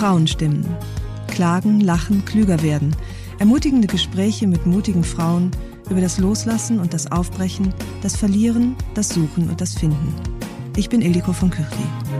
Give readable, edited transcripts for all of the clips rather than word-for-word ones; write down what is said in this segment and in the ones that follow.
Frauenstimmen. Klagen, lachen, klüger werden. Ermutigende Gespräche mit mutigen Frauen über das Loslassen und das Aufbrechen, das Verlieren, das Suchen und das Finden. Ich bin Ildiko von Kürti.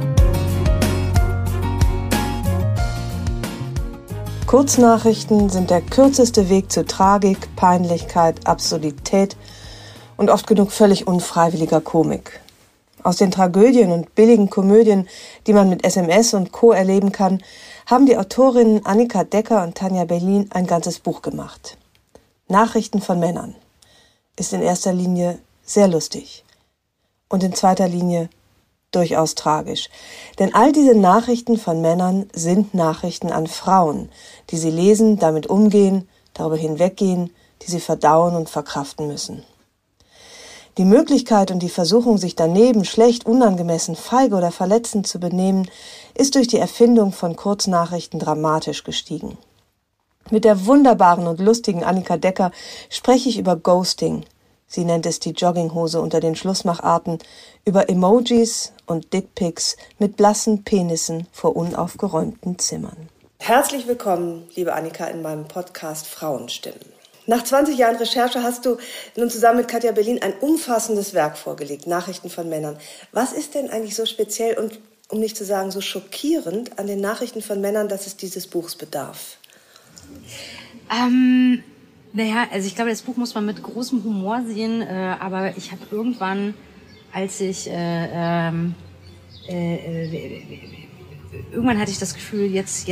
Kurznachrichten sind der kürzeste Weg zu Tragik, Peinlichkeit, Absurdität und oft genug völlig unfreiwilliger Komik. Aus den Tragödien und billigen Komödien, die man mit SMS und Co. erleben kann, haben die Autorinnen Annika Decker und Tanja Berlin ein ganzes Buch gemacht. Nachrichten von Männern ist in erster Linie sehr lustig und in zweiter Linie durchaus tragisch. Denn all diese Nachrichten von Männern sind Nachrichten an Frauen, die sie lesen, damit umgehen, darüber hinweggehen, die sie verdauen und verkraften müssen. Die Möglichkeit und die Versuchung, sich daneben, schlecht, unangemessen, feige oder verletzend zu benehmen, ist durch die Erfindung von Kurznachrichten dramatisch gestiegen. Mit der wunderbaren und lustigen Annika Decker spreche ich über Ghosting. Sie nennt es die Jogginghose unter den Schlussmacharten, über Emojis und Dickpics mit blassen Penissen vor unaufgeräumten Zimmern. Herzlich willkommen, liebe Annika, in meinem Podcast Frauenstimmen. Nach 20 Jahren Recherche hast du nun zusammen mit Katja Berlin ein umfassendes Werk vorgelegt, Nachrichten von Männern. Was ist denn eigentlich so speziell und, um nicht zu sagen, so schockierend an den Nachrichten von Männern, dass es dieses Buchs bedarf? Naja, also ich glaube, das Buch muss man mit großem Humor sehen, aber ich habe irgendwann, als ich irgendwann hatte ich das Gefühl, jetzt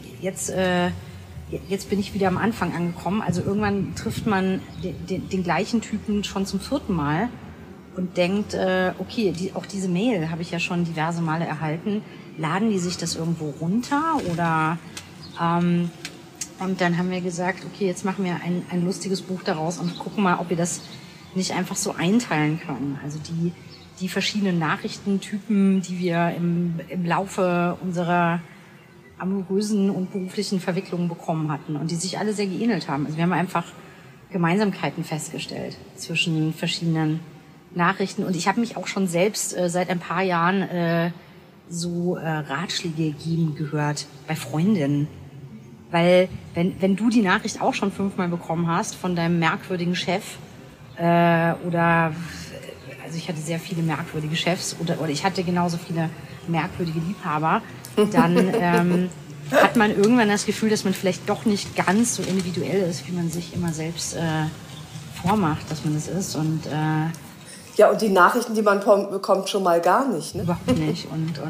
bin ich wieder am Anfang angekommen. Also irgendwann trifft man den gleichen Typen schon zum 4. Mal und denkt, okay, auch diese Mail habe ich ja schon diverse Male erhalten. Laden die sich das irgendwo runter oder und dann haben wir gesagt, okay, jetzt machen wir ein lustiges Buch daraus und gucken mal, ob wir das nicht einfach so einteilen können. Also die verschiedenen Nachrichtentypen, die wir im Laufe unserer amorösen und beruflichen Verwicklungen bekommen hatten und die sich alle sehr geähnelt haben. Also wir haben einfach Gemeinsamkeiten festgestellt zwischen verschiedenen Nachrichten. Und ich habe mich auch schon selbst seit ein paar Jahren so Ratschläge geben gehört bei Freundinnen. Weil wenn du die Nachricht auch schon 5-mal bekommen hast von deinem merkwürdigen Chef oder also ich hatte sehr viele merkwürdige Chefs oder ich hatte genauso viele merkwürdige Liebhaber, dann hat man irgendwann das Gefühl, dass man vielleicht doch nicht ganz so individuell ist, wie man sich immer selbst vormacht, dass man es ist. Und ja, und die Nachrichten, die man bekommt, schon mal gar nicht, ne? Überhaupt nicht. Und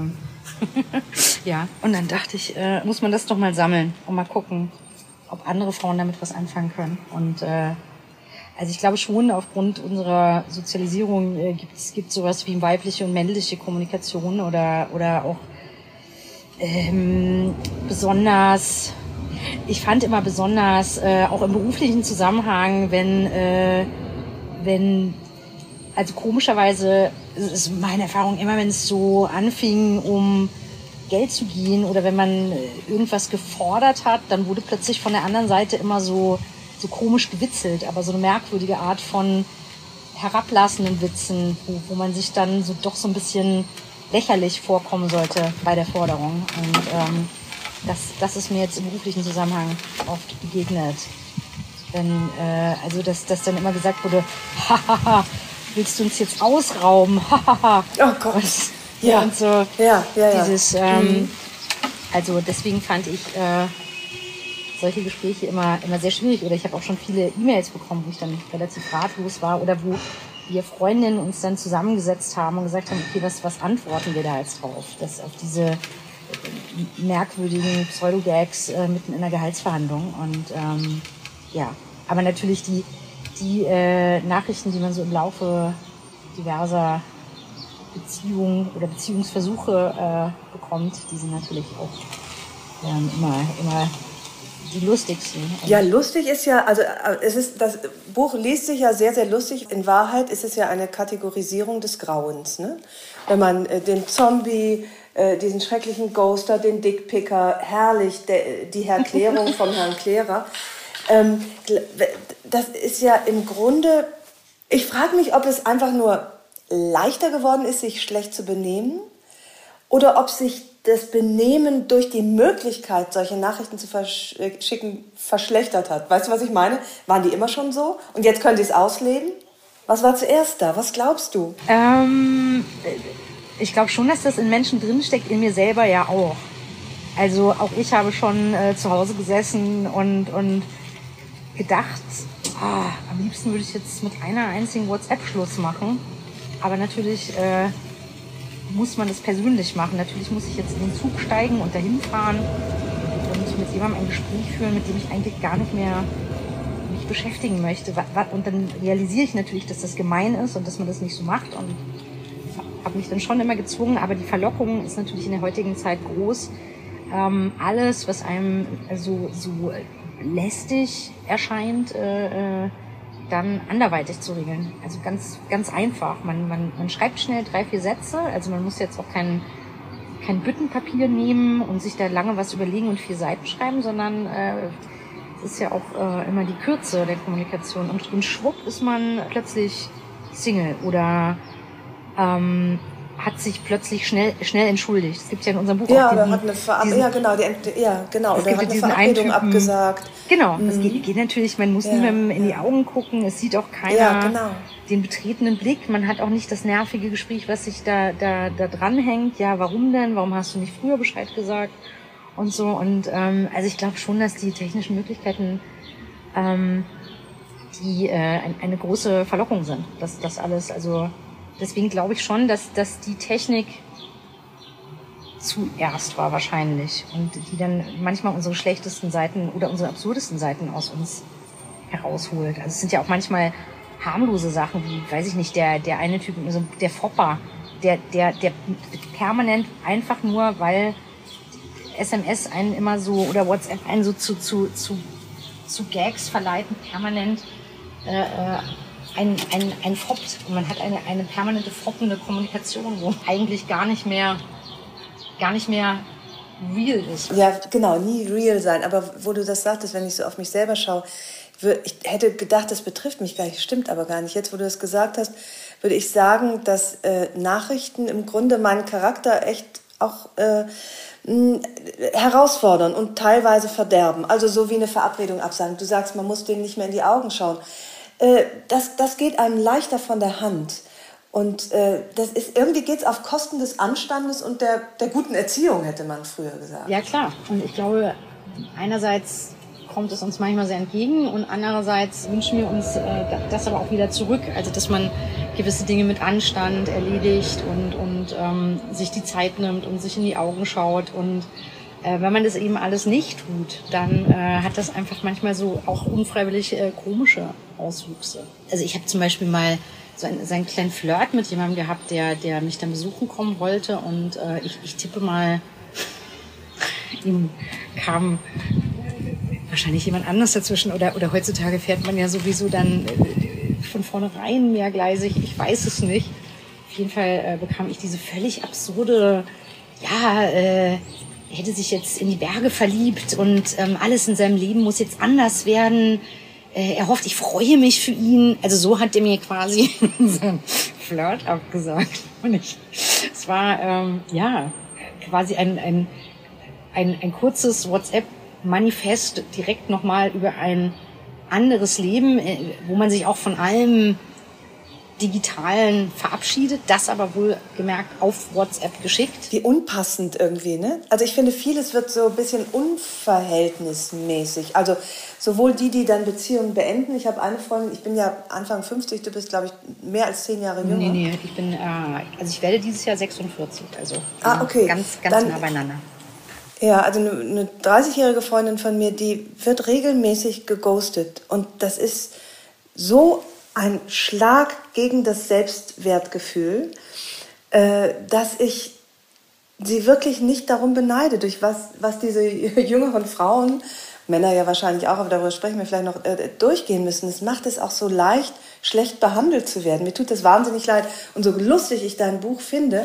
ja, und dann dachte ich, muss man das doch mal sammeln und mal gucken, ob andere Frauen damit was anfangen können. Und also ich glaube schon, aufgrund unserer Sozialisierung gibt sowas wie weibliche und männliche Kommunikation oder auch besonders, ich fand immer besonders, auch im beruflichen Zusammenhang, wenn also komischerweise ist meine Erfahrung immer, wenn es so anfing, um Geld zu gehen oder wenn man irgendwas gefordert hat, dann wurde plötzlich von der anderen Seite immer so komisch gewitzelt, aber so eine merkwürdige Art von herablassenden Witzen, wo man sich dann so doch so ein bisschen lächerlich vorkommen sollte bei der Forderung. Und das ist mir jetzt im beruflichen Zusammenhang oft begegnet. Wenn, also dass dann immer gesagt wurde, hahaha, willst du uns jetzt ausrauben? Hahaha. Oh Gott. Ja. Und so ja. dieses, also deswegen fand ich solche Gespräche immer sehr schwierig. Oder ich habe auch schon viele E-Mails bekommen, wo ich dann relativ ratlos war oder wo wir Freundinnen uns dann zusammengesetzt haben und gesagt haben, okay, was antworten wir da jetzt drauf? Das auf diese merkwürdigen Pseudo-Gags mitten in der Gehaltsverhandlung. Und ja, aber natürlich die Nachrichten, die man so im Laufe diverser Beziehungen oder Beziehungsversuche bekommt, die sind natürlich auch immer die lustigsten. Ja, lustig ist ja, also das Buch liest sich ja sehr, sehr lustig. In Wahrheit ist es ja eine Kategorisierung des Grauens, ne? Wenn man den Zombie, diesen schrecklichen Ghoster, den Dickpicker, herrlich, die Erklärung vom Herrn Klärer. Das ist ja im Grunde, ich frage mich, ob es einfach nur leichter geworden ist, sich schlecht zu benehmen oder ob sich das Benehmen durch die Möglichkeit, solche Nachrichten zu verschicken, verschlechtert hat. Weißt du, was ich meine? Waren die immer schon so? Und jetzt können sie es ausleben? Was war zuerst da? Was glaubst du? Ich glaube schon, dass das in Menschen drinsteckt, in mir selber ja auch. Also auch ich habe schon zu Hause gesessen und gedacht, am liebsten würde ich jetzt mit einer einzigen WhatsApp Schluss machen. Aber natürlich muss man das persönlich machen. Natürlich muss ich jetzt in den Zug steigen und dahin fahren und mit jemandem ein Gespräch führen, mit dem ich eigentlich gar nicht mehr mich beschäftigen möchte. Und dann realisiere ich natürlich, dass das gemein ist und dass man das nicht so macht und habe mich dann schon immer gezwungen. Aber die Verlockung ist natürlich in der heutigen Zeit groß. Alles, was einem so lästig erscheint, dann anderweitig zu regeln. Also ganz, ganz einfach. Man schreibt schnell 3-4 Sätze. Also man muss jetzt auch kein Büttenpapier nehmen und sich da lange was überlegen und 4 Seiten schreiben, sondern es ist ja auch immer die Kürze der Kommunikation. Und schwupp ist man plötzlich Single oder hat sich plötzlich schnell entschuldigt. Es gibt ja in unserem Buch auch oder hat eine Verabredung abgesagt. Genau, das geht natürlich, man muss niemandem in die Augen gucken, es sieht auch keiner den betretenen Blick, man hat auch nicht das nervige Gespräch, was sich da dranhängt. Ja, warum denn? Warum hast du nicht früher Bescheid gesagt? Und so. Und also ich glaube schon, dass die technischen Möglichkeiten die eine große Verlockung sind. Das alles, also deswegen glaube ich schon, dass die Technik zuerst war wahrscheinlich und die dann manchmal unsere schlechtesten Seiten oder unsere absurdesten Seiten aus uns herausholt. Also es sind ja auch manchmal harmlose Sachen, wie, weiß ich nicht, der eine Typ, also der Fopper, der permanent einfach nur, weil SMS einen immer so oder WhatsApp einen so zu Gags verleiten, permanent ein foppt und man hat eine permanente foppende Kommunikation, wo eigentlich gar nicht mehr real ist. Ja, genau, nie real sein. Aber wo du das sagtest, wenn ich so auf mich selber schaue, ich hätte gedacht, das betrifft mich gar nicht, stimmt aber gar nicht. Jetzt, wo du das gesagt hast, würde ich sagen, dass Nachrichten im Grunde meinen Charakter echt auch herausfordern und teilweise verderben. Also so wie eine Verabredung absagen. Du sagst, man muss denen nicht mehr in die Augen schauen. Das geht einem leichter von der Hand. Und irgendwie geht's auf Kosten des Anstandes und der guten Erziehung, hätte man früher gesagt. Ja, klar. Und ich glaube, einerseits kommt es uns manchmal sehr entgegen und andererseits wünschen wir uns das aber auch wieder zurück. Also, dass man gewisse Dinge mit Anstand erledigt und sich die Zeit nimmt und sich in die Augen schaut. Und wenn man das eben alles nicht tut, dann hat das einfach manchmal so auch unfreiwillig komische Auswüchse. Also ich habe zum Beispiel mal so einen kleinen Flirt mit jemandem gehabt, der mich dann besuchen kommen wollte und ich tippe mal, ihm kam wahrscheinlich jemand anders dazwischen oder heutzutage fährt man ja sowieso dann von vornherein mehrgleisig, ich weiß es nicht. Auf jeden Fall bekam ich diese völlig absurde, er hätte sich jetzt in die Berge verliebt und alles in seinem Leben muss jetzt anders werden. Er hofft, ich freue mich für ihn. Also so hat er mir quasi unseren Flirt abgesagt. Und es war quasi ein kurzes WhatsApp-Manifest direkt nochmal über ein anderes Leben, wo man sich auch von allem Digitalen verabschiedet, das aber wohl gemerkt auf WhatsApp geschickt. Wie unpassend irgendwie, ne? Also ich finde, vieles wird so ein bisschen unverhältnismäßig. Also sowohl die dann Beziehungen beenden. Ich habe eine Freundin, ich bin ja Anfang 50, du bist, glaube ich, mehr als 10 Jahre jünger. Nee, ich bin, ich werde dieses Jahr 46, also okay. ganz nah beieinander. Ja, also eine 30-jährige Freundin von mir, die wird regelmäßig geghostet. Und das ist so ein Schlag gegen das Selbstwertgefühl, dass ich sie wirklich nicht darum beneide, durch was diese jüngeren Frauen, Männer ja wahrscheinlich auch, aber darüber sprechen wir vielleicht noch, durchgehen müssen. Es macht es auch so leicht, schlecht behandelt zu werden. Mir tut das wahnsinnig leid. Und so lustig ich dein Buch finde,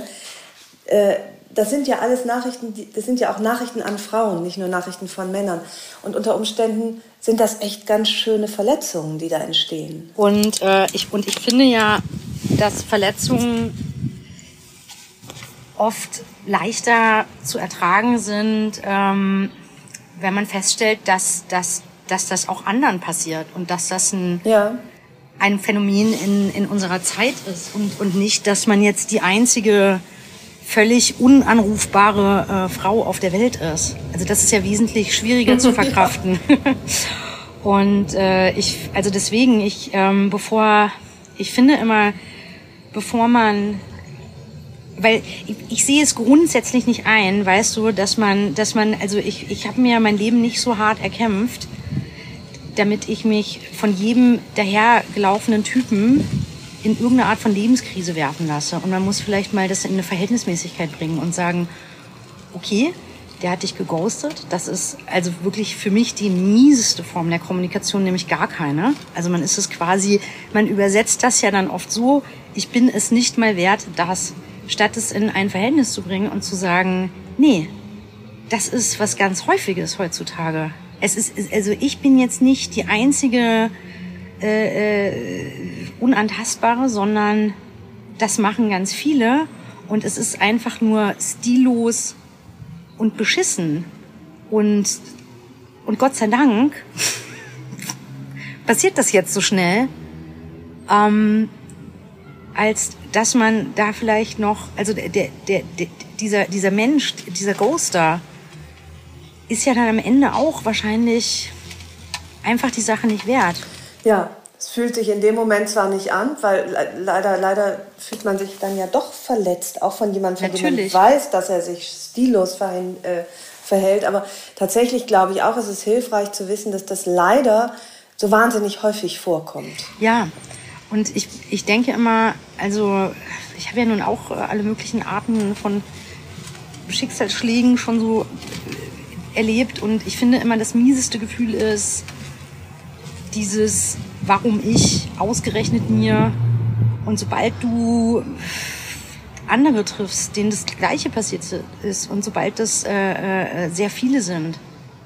das sind ja alles Nachrichten, das sind ja auch Nachrichten an Frauen, nicht nur Nachrichten von Männern. Und unter Umständen sind das echt ganz schöne Verletzungen, die da entstehen. Und ich finde ja, dass Verletzungen oft leichter zu ertragen sind, wenn man feststellt, dass das auch anderen passiert und dass das ein Phänomen in unserer Zeit ist und nicht, dass man jetzt die einzige völlig unanrufbare Frau auf der Welt ist. Also das ist ja wesentlich schwieriger zu verkraften. Und deswegen, ich finde immer, bevor man, weil ich sehe es grundsätzlich nicht ein, weißt du, dass man, also ich habe mir mein Leben nicht so hart erkämpft, damit ich mich von jedem dahergelaufenen Typen in irgendeine Art von Lebenskrise werfen lasse. Und man muss vielleicht mal das in eine Verhältnismäßigkeit bringen und sagen, okay, der hat dich geghostet. Das ist also wirklich für mich die mieseste Form der Kommunikation, nämlich gar keine. Also man übersetzt das ja dann oft so, ich bin es nicht mal wert, das, statt es in ein Verhältnis zu bringen und zu sagen, nee, das ist was ganz Häufiges heutzutage. Also ich bin jetzt nicht die einzige Unantastbare, sondern das machen ganz viele und es ist einfach nur stillos und beschissen und Gott sei Dank passiert das jetzt so schnell, als dass man da vielleicht noch, also dieser Mensch, dieser Ghoster ist ja dann am Ende auch wahrscheinlich einfach die Sache nicht wert. Ja, es fühlt sich in dem Moment zwar nicht an, weil leider fühlt man sich dann ja doch verletzt, auch von jemandem, von dem man weiß, dass er sich stillos verhält. Aber tatsächlich glaube ich auch, es ist hilfreich zu wissen, dass das leider so wahnsinnig häufig vorkommt. Ja, und ich denke immer, also ich habe ja nun auch alle möglichen Arten von Schicksalsschlägen schon so erlebt und ich finde immer, das mieseste Gefühl ist dieses, warum ich, ausgerechnet mir, und sobald du andere triffst, denen das Gleiche passiert ist und sobald das sehr viele sind,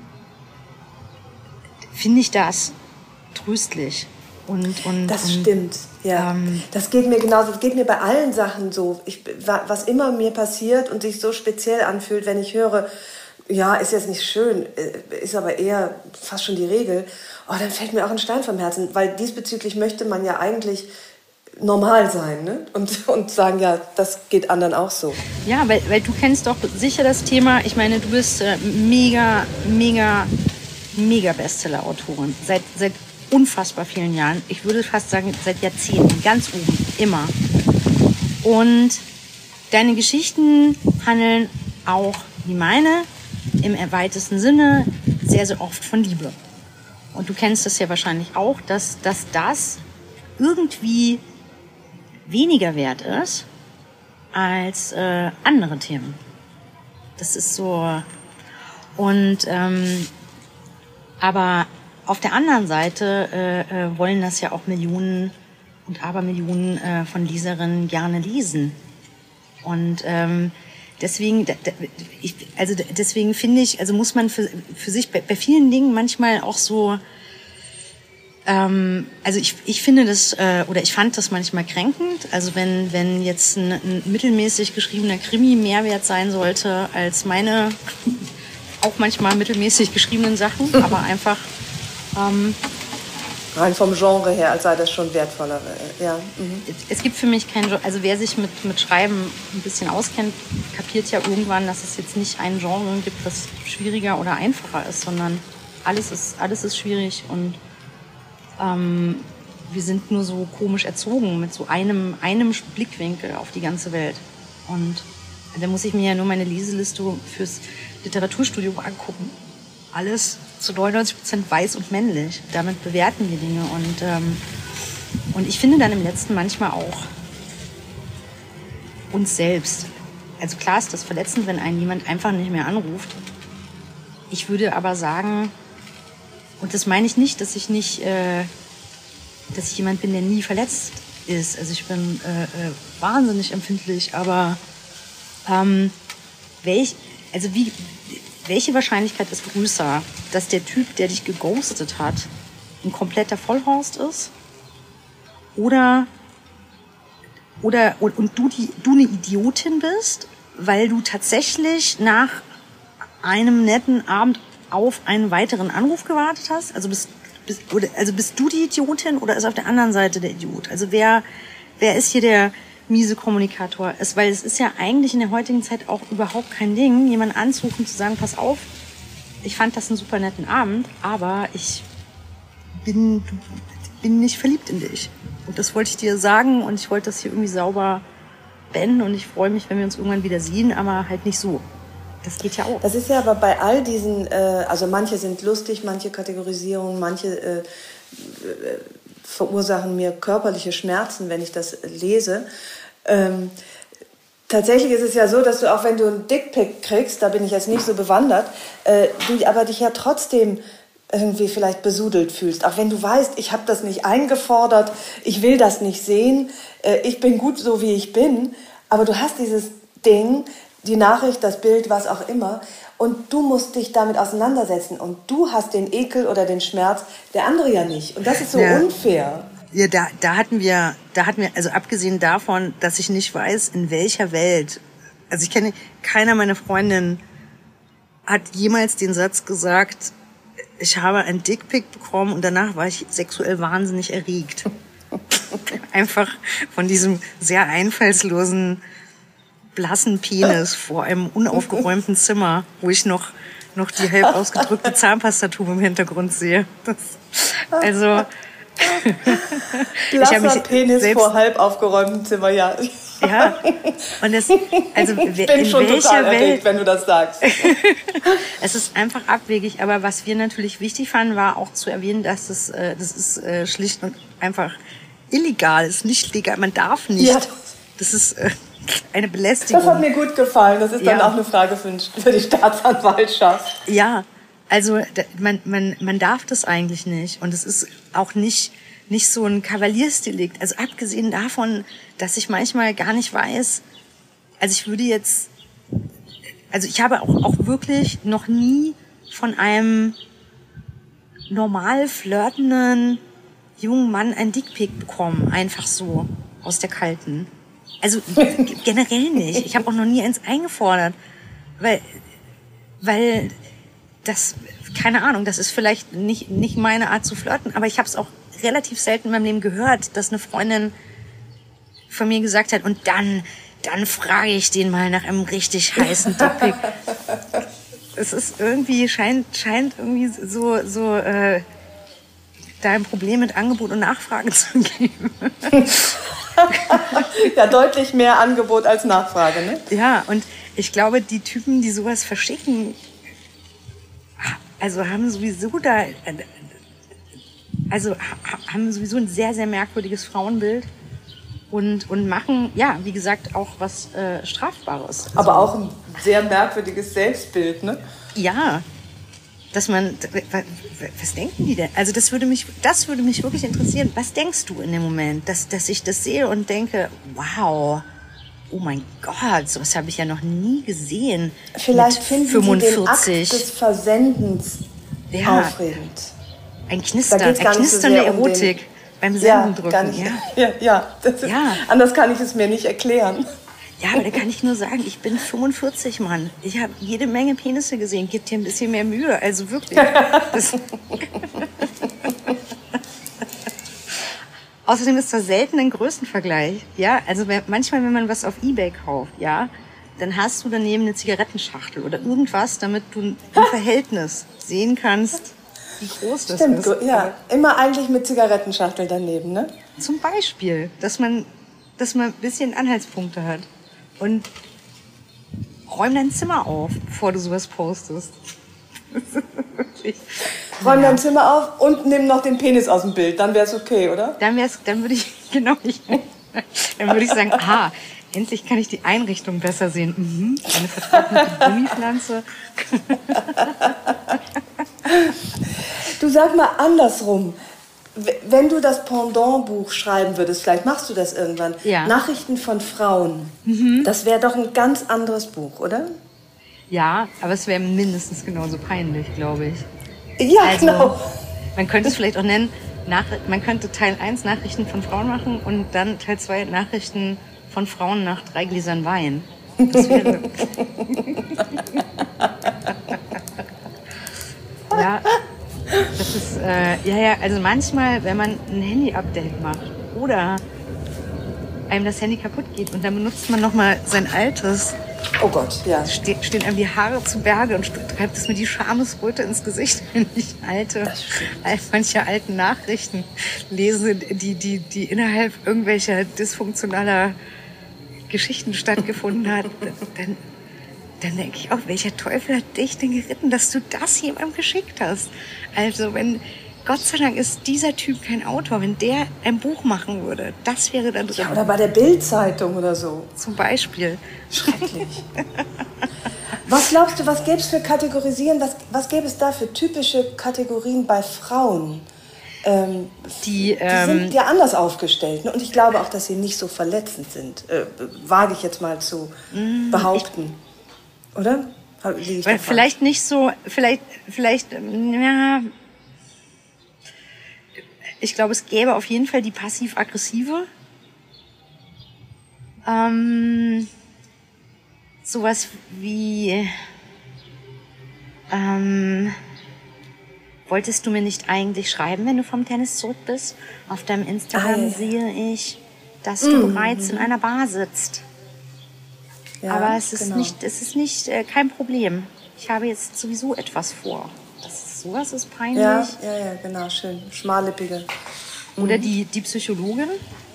finde ich das tröstlich. Das stimmt, ja. Das geht mir genauso, das geht mir bei allen Sachen so. Was immer mir passiert und sich so speziell anfühlt, wenn ich höre, ja, ist jetzt nicht schön, ist aber eher fast schon die Regel, dann fällt mir auch ein Stein vom Herzen, weil diesbezüglich möchte man ja eigentlich normal sein, ne? Und sagen, ja, das geht anderen auch so. Ja, weil du kennst doch sicher das Thema, ich meine, du bist mega Bestseller-Autorin, seit unfassbar vielen Jahren, ich würde fast sagen, seit Jahrzehnten, ganz oben, immer. Und deine Geschichten handeln auch, wie meine, im weitesten Sinne sehr, sehr oft von Liebe. Und du kennst das ja wahrscheinlich auch, dass das irgendwie weniger wert ist als andere Themen. Das ist so. Und aber auf der anderen Seite wollen das ja auch Millionen und Abermillionen von Leserinnen gerne lesen. Und deswegen finde ich, also muss man für sich bei vielen Dingen manchmal auch so, also ich finde das, oder ich fand das manchmal kränkend, also wenn jetzt ein mittelmäßig geschriebener Krimi mehr wert sein sollte als meine auch manchmal mittelmäßig geschriebenen Sachen, aber einfach rein vom Genre her, als sei das schon wertvoller. Ja. Es gibt für mich kein Genre, also wer sich mit Schreiben ein bisschen auskennt, kapiert ja irgendwann, dass es jetzt nicht ein Genre gibt, das schwieriger oder einfacher ist, sondern alles ist schwierig und wir sind nur so komisch erzogen mit so einem Blickwinkel auf die ganze Welt. Und da muss ich mir ja nur meine Leseliste fürs Literaturstudium angucken. Alles zu 99% weiß und männlich. Damit bewerten wir Dinge. Und ich finde dann im Letzten manchmal auch uns selbst. Also klar ist das verletzend, wenn einen jemand einfach nicht mehr anruft. Ich würde aber sagen, und das meine ich nicht, dass ich jemand bin, der nie verletzt ist. Also ich bin wahnsinnig empfindlich, aber welche Wahrscheinlichkeit ist größer, dass der Typ, der dich geghostet hat, ein kompletter Vollhorst ist? Und du eine Idiotin bist, weil du tatsächlich nach einem netten Abend auf einen weiteren Anruf gewartet hast? Also bist du die Idiotin oder ist auf der anderen Seite der Idiot? Also wer ist hier der miese Kommunikator? Weil es ist ja eigentlich in der heutigen Zeit auch überhaupt kein Ding, jemanden anzurufen und zu sagen, pass auf, ich fand das einen super netten Abend, aber ich bin nicht verliebt in dich. Und das wollte ich dir sagen und ich wollte das hier irgendwie sauber beenden und ich freue mich, wenn wir uns irgendwann wieder sehen, aber halt nicht so. Das geht ja auch. Das ist ja aber bei all diesen, also manche sind lustig, manche Kategorisierungen, manche verursachen mir körperliche Schmerzen, wenn ich das lese. Tatsächlich ist es ja so, dass du auch wenn du einen Dickpick kriegst, da bin ich jetzt nicht so bewandert, du aber dich ja trotzdem irgendwie vielleicht besudelt fühlst. Auch wenn du weißt, ich habe das nicht eingefordert, ich will das nicht sehen, ich bin gut so, wie ich bin, aber du hast dieses Ding, die Nachricht, das Bild, was auch immer, und du musst dich damit auseinandersetzen und du hast den Ekel oder den Schmerz, der andere ja nicht. Und das ist so unfair. Ja, da hatten wir, also abgesehen davon, dass ich nicht weiß, in welcher Welt, also ich kenne, keiner meiner Freundinnen hat jemals den Satz gesagt, ich habe ein Dickpick bekommen und danach war ich sexuell wahnsinnig erregt. Einfach von diesem sehr einfallslosen, blassen Penis vor einem unaufgeräumten Zimmer, wo ich noch die halb ausgedrückte Zahnpastatube im Hintergrund sehe. Also blasser Penis vor halb aufgeräumtem Zimmer, ja. Ja, und das, also ich bin schon total erregt, wenn du das sagst. Es ist einfach abwegig, aber was wir natürlich wichtig fanden, war auch zu erwähnen, dass das ist schlicht und einfach illegal, ist nicht legal, man darf nicht. Ja, das ist eine Belästigung. Das hat mir gut gefallen, das ist dann auch eine Frage für die Staatsanwaltschaft. Ja, also man darf das eigentlich nicht und es ist auch nicht so ein Kavaliersdelikt. Also abgesehen davon, dass ich manchmal gar nicht weiß, also ich habe auch wirklich noch nie von einem normal flirtenden jungen Mann ein Dickpick bekommen, einfach so aus der Kalten. Also generell nicht. Ich habe auch noch nie eins eingefordert, weil das, keine Ahnung, das ist vielleicht nicht meine Art zu flirten, aber ich habe es auch relativ selten in meinem Leben gehört, dass eine Freundin von mir gesagt hat, und dann frage ich den mal nach einem richtig heißen Dickpick. Es ist irgendwie, scheint irgendwie so da ein Problem mit Angebot und Nachfrage zu geben. Ja, deutlich mehr Angebot als Nachfrage, ne? Ja, und ich glaube, die Typen, die sowas verschicken, also haben sowieso ein sehr, sehr merkwürdiges Frauenbild und machen, ja, wie gesagt, auch was Strafbares. Aber auch ein sehr merkwürdiges Selbstbild, ne? Ja, dass man, was denken die denn? Also das würde mich wirklich interessieren. Was denkst du in dem Moment, dass ich das sehe und denke, wow, oh mein Gott, sowas habe ich ja noch nie gesehen. Vielleicht finden 45. Sie den Akt des Versendens aufregend. Ein knisternde Erotik beim Senden drücken. Anders kann ich es mir nicht erklären. Ja, aber da kann ich nur sagen, ich bin 45, Mann. Ich habe jede Menge Penisse gesehen. Gib dir ein bisschen mehr Mühe, also wirklich. Außerdem ist das selten ein Größenvergleich. Ja, also manchmal, wenn man was auf eBay kauft, ja, dann hast du daneben eine Zigarettenschachtel oder irgendwas, damit du im Verhältnis sehen kannst, wie groß das ist. Stimmt, ja. Immer eigentlich mit Zigarettenschachtel daneben, ne? Zum Beispiel, dass man ein bisschen Anhaltspunkte hat. Und räum dein Zimmer auf, bevor du sowas postest. Räum dein Zimmer auf und nimm noch den Penis aus dem Bild, dann wär's okay, oder? Dann würde ich sagen, endlich kann ich die Einrichtung besser sehen. Eine vertrocknete Gummipflanze. Du, sag mal andersrum. Wenn du das Pendant-Buch schreiben würdest, vielleicht machst du das irgendwann, Nachrichten von Frauen, das wäre doch ein ganz anderes Buch, oder? Ja, aber es wäre mindestens genauso peinlich, glaube ich. Ja, also, genau. Man könnte es vielleicht auch nennen, man könnte Teil 1 Nachrichten von Frauen machen und dann Teil 2 Nachrichten von Frauen nach 3 Gläsern Wein. Das wäre... Ja, das ist, also manchmal, wenn man ein Handy-Update macht oder einem das Handy kaputt geht und dann benutzt man nochmal sein altes. Oh Gott, ja. Stehen einem die Haare zu Berge und treibt es mir die Schamesröte ins Gesicht, wenn ich manche alten Nachrichten lese, die innerhalb irgendwelcher dysfunktionaler Geschichten stattgefunden hat. Dann denke ich auch, welcher Teufel hat dich denn geritten, dass du das jemandem geschickt hast? Also Gott sei Dank ist dieser Typ kein Autor. Wenn der ein Buch machen würde, das wäre dann drin. Ja, oder bei der Bild-Zeitung oder so. Zum Beispiel. Schrecklich. Was glaubst du, was gäbe es für Kategorisieren, was gäbe es da für typische Kategorien bei Frauen? Die sind ja anders aufgestellt. Ne? Und ich glaube auch, dass sie nicht so verletzend sind. Wage ich jetzt mal zu behaupten. Oder? Vielleicht nicht so, vielleicht, ja. Ich glaube, es gäbe auf jeden Fall die passiv-aggressive. Sowas wie, wolltest du mir nicht eigentlich schreiben, wenn du vom Tennis zurück bist? Auf deinem Instagram sehe ich, dass du bereits in einer Bar sitzt. Ja, aber es ist nicht kein Problem. Ich habe jetzt sowieso etwas vor. Sowas ist peinlich. Ja, genau, schön. Schmallippige. Oder die Psychologin,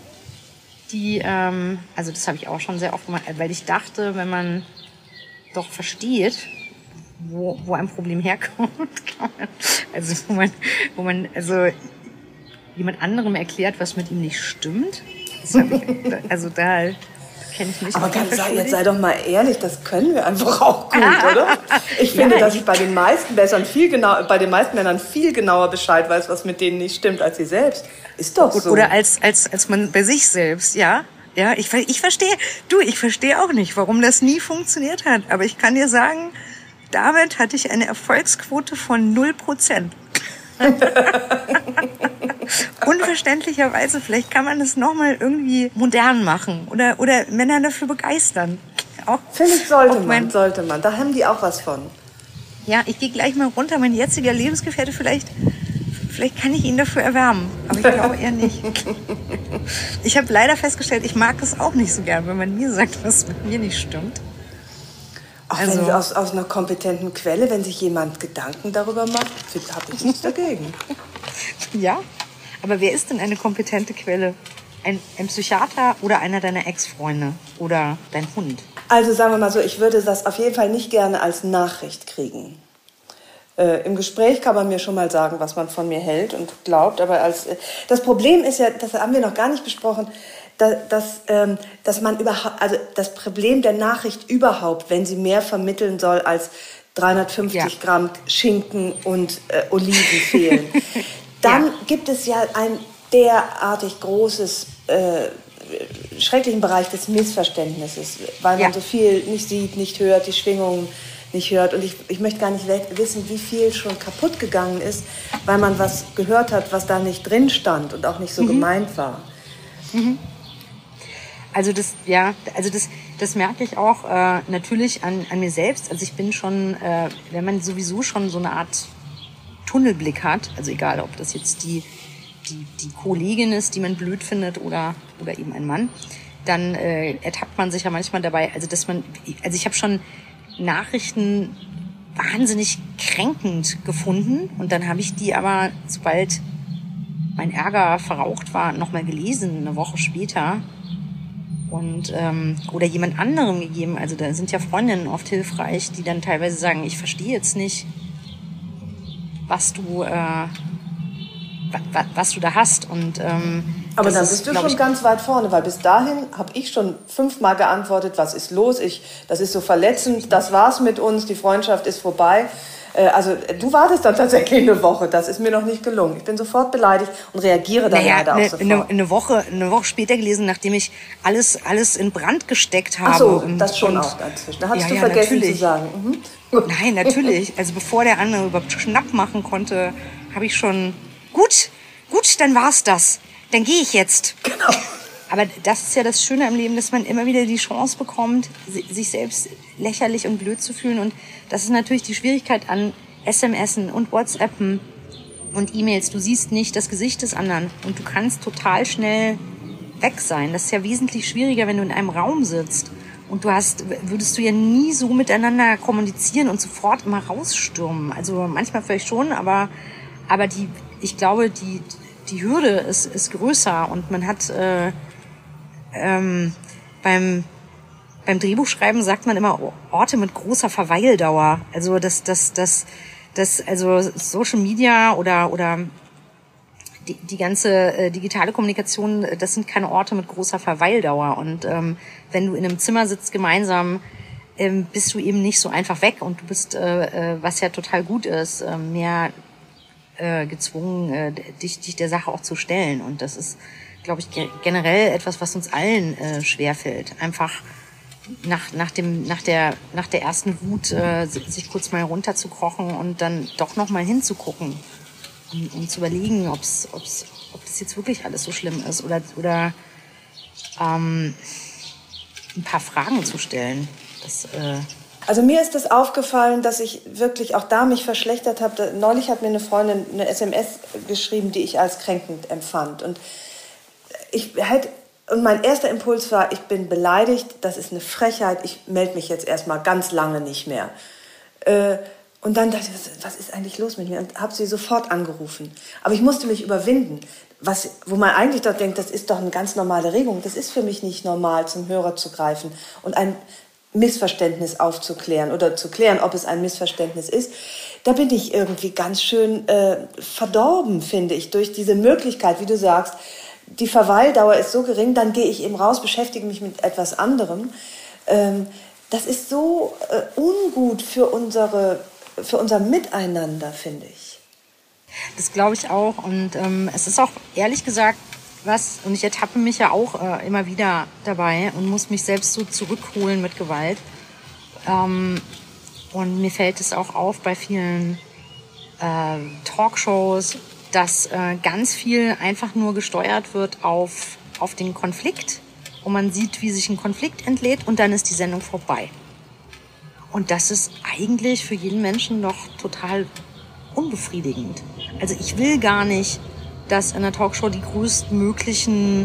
also das habe ich auch schon sehr oft gemacht, weil ich dachte, wenn man doch versteht, wo ein Problem herkommt, wo man jemand anderem erklärt, was mit ihm nicht stimmt. Da kenne ich mich. Aber jetzt sei doch mal ehrlich, das können wir einfach auch gut, oder? Ich finde, dass ich bei den meisten Männern viel genauer Bescheid weiß, was mit denen nicht stimmt, als sie selbst. Ist doch so. Oder als man bei sich selbst, ja. Ja, ich verstehe auch nicht, warum das nie funktioniert hat. Aber ich kann dir sagen, damit hatte ich eine Erfolgsquote von 0%. Unverständlicherweise, vielleicht kann man das nochmal irgendwie modern machen oder Männer dafür begeistern. Finde ich, sollte man. Da haben die auch was von. Ja, ich gehe gleich mal runter. Mein jetziger Lebensgefährte, vielleicht kann ich ihn dafür erwärmen. Aber ich glaube eher nicht. Ich habe leider festgestellt, ich mag es auch nicht so gern, wenn man mir sagt, was mit mir nicht stimmt. Auch wenn aus einer kompetenten Quelle, wenn sich jemand Gedanken darüber macht, habe ich nichts dagegen. Ja, aber wer ist denn eine kompetente Quelle? Ein Psychiater oder einer deiner Ex-Freunde oder dein Hund? Also sagen wir mal so, ich würde das auf jeden Fall nicht gerne als Nachricht kriegen. Im Gespräch kann man mir schon mal sagen, was man von mir hält und glaubt. Aber das Problem ist ja, das haben wir noch gar nicht besprochen, dass man das Problem der Nachricht überhaupt, wenn sie mehr vermitteln soll als 350 Gramm Schinken und Oliven fehlen, dann gibt es ja ein derartig großes, schrecklichen Bereich des Missverständnisses, weil man so viel nicht sieht, nicht hört, die Schwingungen nicht hört. Und ich möchte gar nicht wissen, wie viel schon kaputt gegangen ist, weil man was gehört hat, was da nicht drin stand und auch nicht so gemeint war. Mhm. Also das merke ich auch natürlich an mir selbst. Also ich bin schon, wenn man sowieso schon so eine Art Tunnelblick hat, also egal, ob das jetzt die Kollegin ist, die man blöd findet oder eben ein Mann, dann ertappt man sich ja manchmal dabei, also ich habe schon Nachrichten wahnsinnig kränkend gefunden und dann habe ich die aber, sobald mein Ärger verraucht war, nochmal gelesen, eine Woche später und oder jemand anderem gegeben. Also da sind ja Freundinnen oft hilfreich, die dann teilweise sagen, ich verstehe jetzt nicht, was du da hast. Und aber dann bist du schon ganz weit vorne, weil bis dahin habe ich schon 5-mal geantwortet, was ist los? Das ist so verletzend, das war's mit uns, die Freundschaft ist vorbei. Also du wartest dann tatsächlich eine Woche, das ist mir noch nicht gelungen. Ich bin sofort beleidigt und reagiere dann leider auch sofort. Eine Woche später gelesen, nachdem ich alles in Brand gesteckt habe. Ach so, das schon auch dazwischen. Da hast du vergessen zu sagen. Nein, natürlich. Also bevor der andere überhaupt Schnapp machen konnte, habe ich schon... Gut, dann war's das. Dann gehe ich jetzt. Genau. Aber das ist ja das Schöne im Leben, dass man immer wieder die Chance bekommt, sich selbst lächerlich und blöd zu fühlen. Und das ist natürlich die Schwierigkeit an SMSen und WhatsAppen und E-Mails. Du siehst nicht das Gesicht des anderen und du kannst total schnell weg sein. Das ist ja wesentlich schwieriger, wenn du in einem Raum sitzt. Und würdest du ja nie so miteinander kommunizieren und sofort immer rausstürmen. Also manchmal vielleicht schon, aber ich glaube, die Hürde ist größer und man hat beim Drehbuchschreiben sagt man immer Orte mit großer Verweildauer. Also also Social Media oder die ganze digitale Kommunikation, das sind keine Orte mit großer Verweildauer. Und wenn du in einem Zimmer sitzt gemeinsam, bist du eben nicht so einfach weg und du bist, was ja total gut ist, mehr gezwungen, dich der Sache auch zu stellen. Und das ist, glaube ich, generell etwas, was uns allen schwerfällt. Einfach nach der ersten Wut sich kurz mal runterzukrochen und dann doch noch mal hinzugucken, um zu überlegen, ob das jetzt wirklich alles so schlimm ist oder ein paar Fragen zu stellen. Also mir ist das aufgefallen, dass ich wirklich auch da mich verschlechtert habe. Neulich hat mir eine Freundin eine SMS geschrieben, die ich als kränkend empfand. Und mein erster Impuls war, ich bin beleidigt, das ist eine Frechheit, ich melde mich jetzt erstmal ganz lange nicht mehr. Und dann dachte ich, was ist eigentlich los mit mir? Und habe sie sofort angerufen. Aber ich musste mich überwinden. Wo man eigentlich doch denkt, das ist doch eine ganz normale Regung. Das ist für mich nicht normal, zum Hörer zu greifen und ein Missverständnis aufzuklären oder zu klären, ob es ein Missverständnis ist. Da bin ich irgendwie ganz schön verdorben, finde ich, durch diese Möglichkeit, wie du sagst, die Verweildauer ist so gering, dann gehe ich eben raus, beschäftige mich mit etwas anderem. Das ist so ungut für unser Miteinander, finde ich. Das glaube ich auch. Und es ist auch ehrlich gesagt und ich ertappe mich ja auch immer wieder dabei und muss mich selbst so zurückholen mit Gewalt. Und mir fällt es auch auf bei vielen Talkshows, dass ganz viel einfach nur gesteuert wird auf den Konflikt. Und man sieht, wie sich ein Konflikt entlädt und dann ist die Sendung vorbei. Und das ist eigentlich für jeden Menschen doch total unbefriedigend. Also ich will gar nicht, dass in der Talkshow die größtmöglichen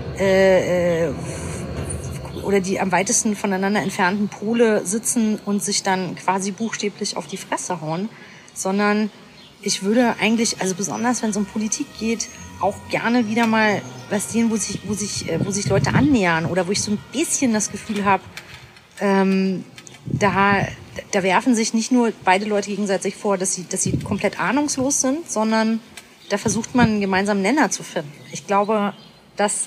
oder die am weitesten voneinander entfernten Pole sitzen und sich dann quasi buchstäblich auf die Fresse hauen, sondern ich würde eigentlich, also besonders wenn es um Politik geht, auch gerne wieder mal was sehen, wo sich Leute annähern oder wo ich so ein bisschen das Gefühl habe, da werfen sich nicht nur beide Leute gegenseitig vor, dass sie komplett ahnungslos sind, sondern da versucht man einen gemeinsamen Nenner zu finden. Ich glaube, dass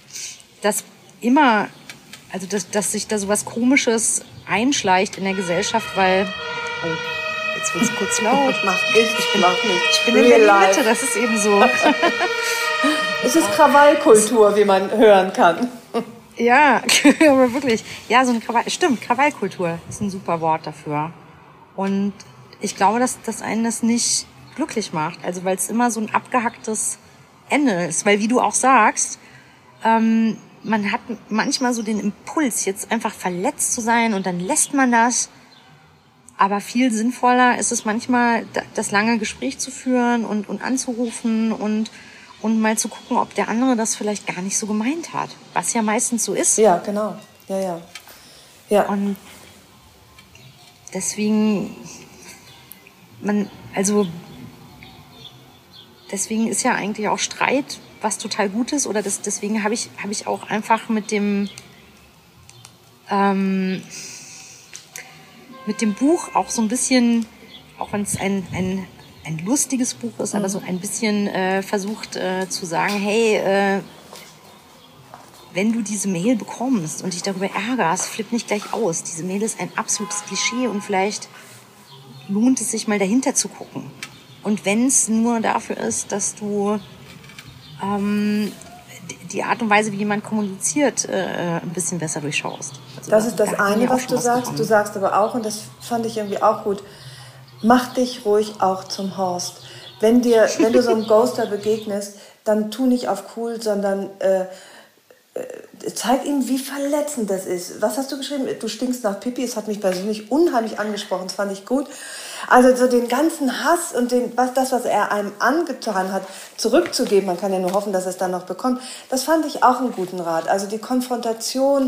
sich da sowas Komisches einschleicht in der Gesellschaft, weil jetzt wird es kurz laut. Ich bin in der Mitte, das ist eben so. Es ist Krawallkultur, wie man hören kann. Ja, aber wirklich. Ja, so eine Krawallkultur ist ein super Wort dafür. Und ich glaube, dass einen das nicht glücklich macht. Also weil es immer so ein abgehacktes Ende ist. Weil wie du auch sagst, man hat manchmal so den Impuls, jetzt einfach verletzt zu sein und dann lässt man das. Aber viel sinnvoller ist es manchmal, das lange Gespräch zu führen und anzurufen und mal zu gucken, ob der andere das vielleicht gar nicht so gemeint hat. Was ja meistens so ist. Ja, genau. Ja. Und deswegen, deswegen ist ja eigentlich auch Streit was total Gutes. Oder deswegen habe ich auch einfach mit dem Buch auch so ein bisschen, auch wenn es ein lustiges Buch ist, aber so ein bisschen versucht zu sagen, hey, wenn du diese Mail bekommst und dich darüber ärgerst, flipp nicht gleich aus. Diese Mail ist ein absolutes Klischee und vielleicht lohnt es sich mal dahinter zu gucken. Und wenn es nur dafür ist, dass du die Art und Weise, wie jemand kommuniziert, ein bisschen besser durchschaust. Also das ist das eine, was du sagst. Du sagst aber auch, und das fand ich irgendwie auch gut, mach dich ruhig auch zum Horst. Wenn du so einem Ghoster begegnest, dann tu nicht auf cool, sondern zeig ihm, wie verletzend das ist. Was hast du geschrieben? Du stinkst nach Pipi. Es hat mich persönlich unheimlich angesprochen. Das fand ich gut. Also so den ganzen Hass und das, was er einem angetan hat, zurückzugeben. Man kann ja nur hoffen, dass er es dann noch bekommt. Das fand ich auch einen guten Rat. Also die Konfrontation,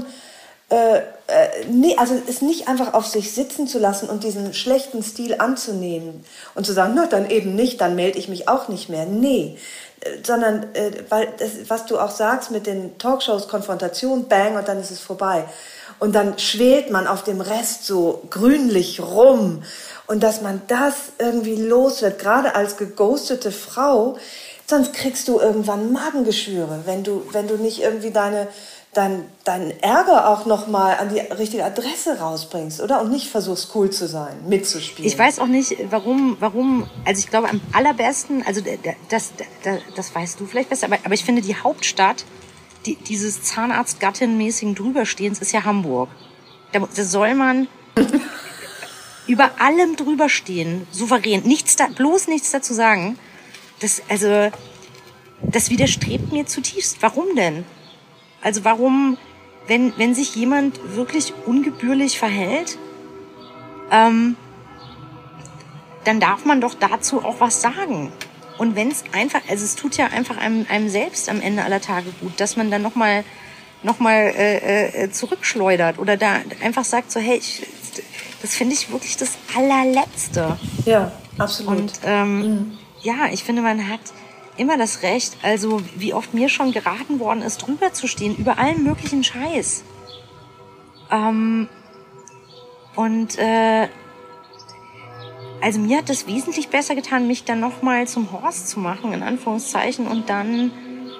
also es nicht einfach auf sich sitzen zu lassen und diesen schlechten Stil anzunehmen und zu sagen, na, dann eben nicht, dann melde ich mich auch nicht mehr. Nee, sondern weil das, was du auch sagst mit den Talkshows, Konfrontation, bang, und dann ist es vorbei. Und dann schwelt man auf dem Rest so grünlich rum. Und dass man das irgendwie los wird, gerade als geghostete Frau, sonst kriegst du irgendwann Magengeschwüre, wenn du nicht irgendwie deinen Ärger auch nochmal an die richtige Adresse rausbringst, oder? Und nicht versuchst, cool zu sein, mitzuspielen. Ich weiß auch nicht, warum, also ich glaube am allerbesten, also das weißt du vielleicht besser, aber ich finde die Hauptstadt dieses Zahnarzt-Gattin-mäßigen Drüberstehens ist ja Hamburg. Da soll man über allem drüber stehen, souverän, bloß nichts dazu sagen. Das widerstrebt mir zutiefst. Warum denn? Also warum, wenn sich jemand wirklich ungebührlich verhält, dann darf man doch dazu auch was sagen. Und wenn es einfach, also es tut ja einfach einem selbst am Ende aller Tage gut, dass man dann noch mal zurückschleudert oder da einfach sagt so, hey, das finde ich wirklich das Allerletzte. Ja, absolut. Und ja, ich finde, man hat immer das Recht, also wie oft mir schon geraten worden ist, drüber zu stehen, über allen möglichen Scheiß. Also mir hat das wesentlich besser getan, mich dann nochmal zum Horst zu machen, in Anführungszeichen, und dann